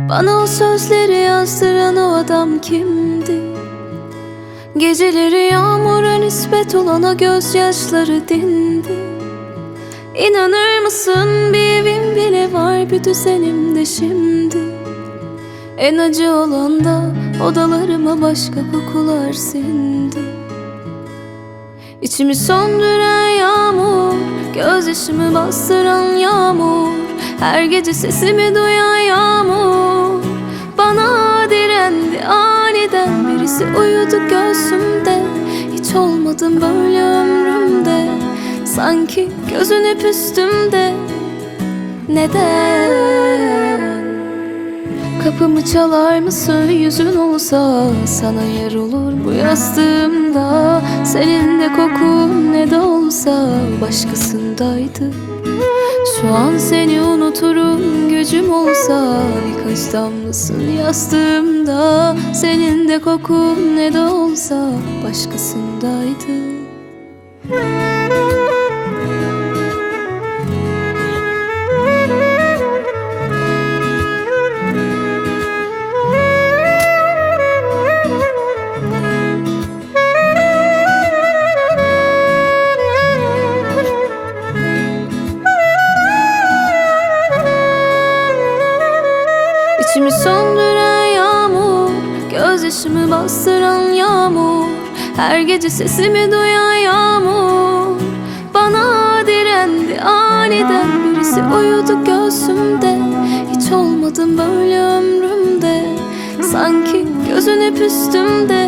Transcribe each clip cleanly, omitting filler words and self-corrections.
Bana o sözleri yazdıran o adam kimdi? Geceleri yağmura nispet olana gözyaşları dindi. İnanır mısın, bir evim bile var, bir düzenim de şimdi. En acı olan da odalarıma başka kokular sindi. İçimi söndüren yağmur, gözyaşımı bastıran yağmur, her gece sesimi duyan yağmur. Bana direndi aniden, birisi uyudu göğsümde. Hiç olmadım böyle ömrümde, sanki gözün hep üstümde. Neden? Kapımı çalar mısın, yüzün olsa sana yer olur bu yastığımda. Senin de kokun ne de olsa başkasındaydı. Şu an seni unuturum, gücüm olsa birkaç damlasın yastığımda. Senin de kokun ne de olsa başkasındaydı. İçimi söndüren yağmur, gözyaşımı bastıran yağmur, her gece sesimi duyan yağmur. Bana direndi aniden, birisi uyudu göğsümde. Hiç olmadım böyle ömrümde, sanki gözün hep üstümde.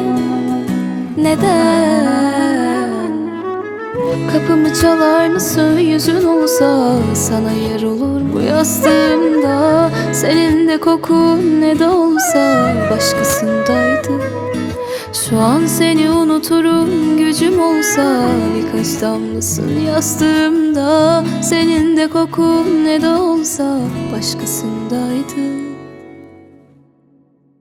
Neden? Kapımı çalar mısın, yüzün olsa sana yer olur bu yastığımda. Senin de kokun ne de olsa başkasındaydı. Şu an seni unuturum, gücüm olsa birkaç damlasın yastığımda. Senin de kokun ne de olsa başkasındaydı.